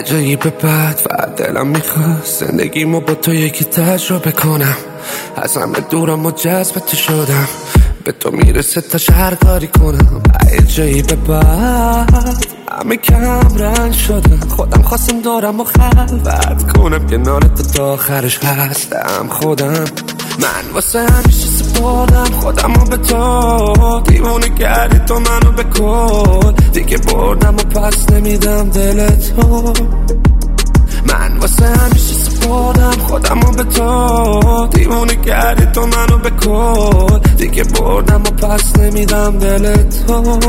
جایی به بعد فقط دلم میخواست زندگیمو با تو یکی تجربه کنم. از همه دورم و جذب تو شدم، به تو میرسه تا شهر کاری کنم. جایی به بعد همه کم رنگ شدم، خودم خواستم دارم و خلوت کنم. کنارت تا آخرش هستم خودم. من واسه همیشه سپردم خودمو به تو، دیوونه کردی تو منو به کل. دیگه بردم و پس نمیدم دل تو. من واسه همیشه سپردم خودمو به تو، دیوونه کردی تو منو به کل. دیگه بردم و پس نمیدم دل تو.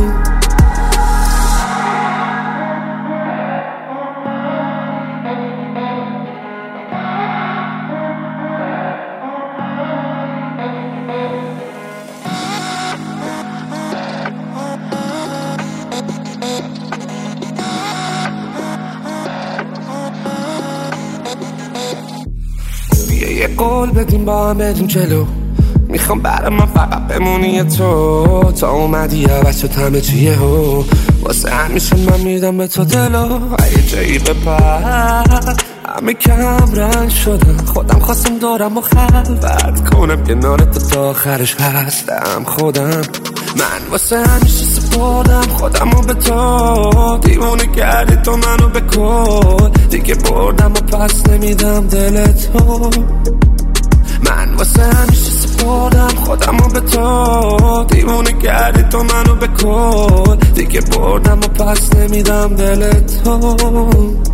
یه قول بدیم با هم بریم جلو، میخوام برای من فقط بمونی تو. تا اومدی عوض شد همه چیه و واسه همیشه من میدم به تو دلو. یه جایی به بعد همه کم رنگ شدم، خودم خواستم دارم و خلوت کنم. کنارت تا آخرش هستم خودم. من واسه همیشه سپردم خودمو به تو، دیوونه کردی تو منو به کل. دیگه بردم و پس نمیدم دل تو. من واسه همیشه سپردم خودمو به تو، دیوونه کردی تو منو به کل. دیگه بردم و پس نمیدم دل تو.